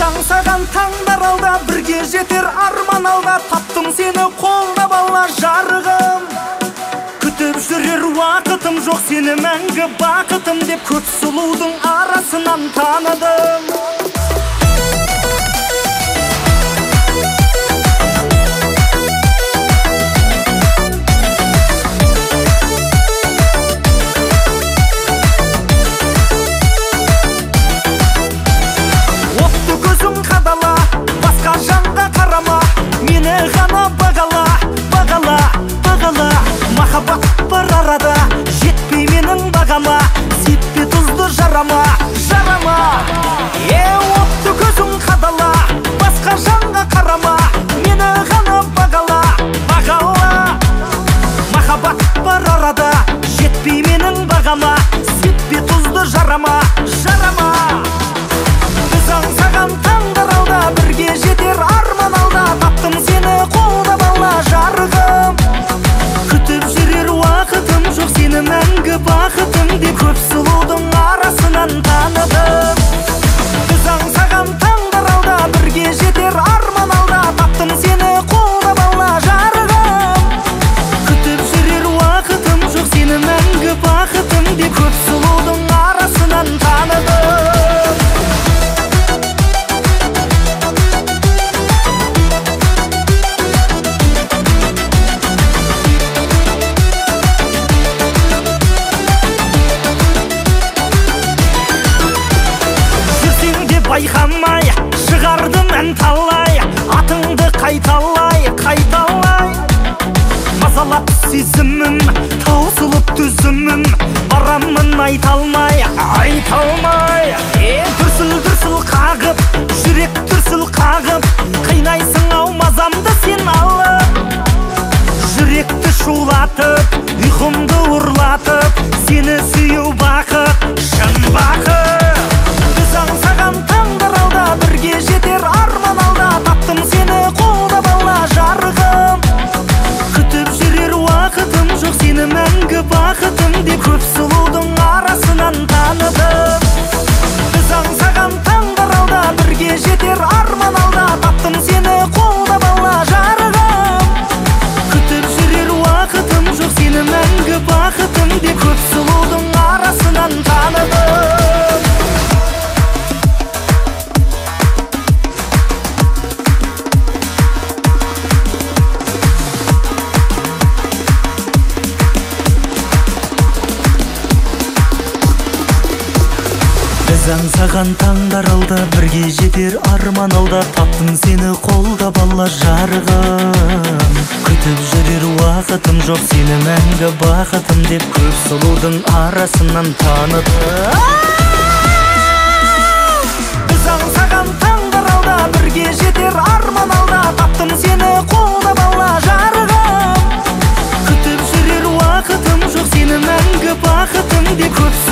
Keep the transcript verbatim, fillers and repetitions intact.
аңсаған таңдар алда, бірге жетер арман алда. Таптым сені қолда бала жарығым, күтіп жүрер уақытым жоқ сені мәңгі бақытым деп. Көп сұлудың арасынан таныдым. Махаббат бар арада, жетпей менің бағама. Сеппе тұзды жарама, жарама. Е, отты көзің қадала, басқа жанға қарама. Мені ғана бағала, бағала. Махаббат бар арада, жетпей менің бағама. Сеппе тұзды жарама, жарама. Біз аңсаған таңдар алда, бірге жетер арман алда. Таптым сені қолда бала жарығым, күтіп жүрер уақытым жоқ сені мәңгі бақытым деп. Көп сұлудың арасынан таныдым. Біз аңсаған таңдар алда, бірге жетер арман алда. Таптым сені қолда бала жарығым, күтіп жүрер уақытым жоқ сені мәңгі бақытым деп. Көп сұлудың арасынан таныдым. Байқамай шығардым ән талай, атыңды қайталай, қайталай. Мазалап сезімім, таусылып түзімім, барамын айталмай, айталмай. Дүрсіл-дүрсіл қағып, жүрек дүрсіл қағып, қайнайсың ау мазамды сен алып. Жүректі шулатып, ұйқымды ұрлатып, сені сүйеу бақыт, шын бақыт. Біз аңсаған таңдар алда, бірге жетер арман алда. Таптым сені қолда бала жарығым, күтіп жүрер уақытым жоқ сені мәңгі бақытым деп. Көп сұлудың арасынан таныдым. Біз аңсаған таңдар алда, бірге жетер арман алда. Таптым сені қолда бала жарығым, күтіп жүрер уақытым жоқ сені мәңгі бақытым деп. Көп сұлудың арасынан таныдым. Аңсаған таңдар алда, бірге жетер арман алда. Таптым сені қолда бала жарығым, күтіп жүрер уақытым жоқ сені мәңгі бақытым деп. Көп сұлудың арасынан таныдым. Біз аңсаған таңдар алда, бірге жетер арман алда. Таптым сені қолда бала жарығым, күтіп жүрер уақытым жоқ сені мәңгі бақытым деп. Көп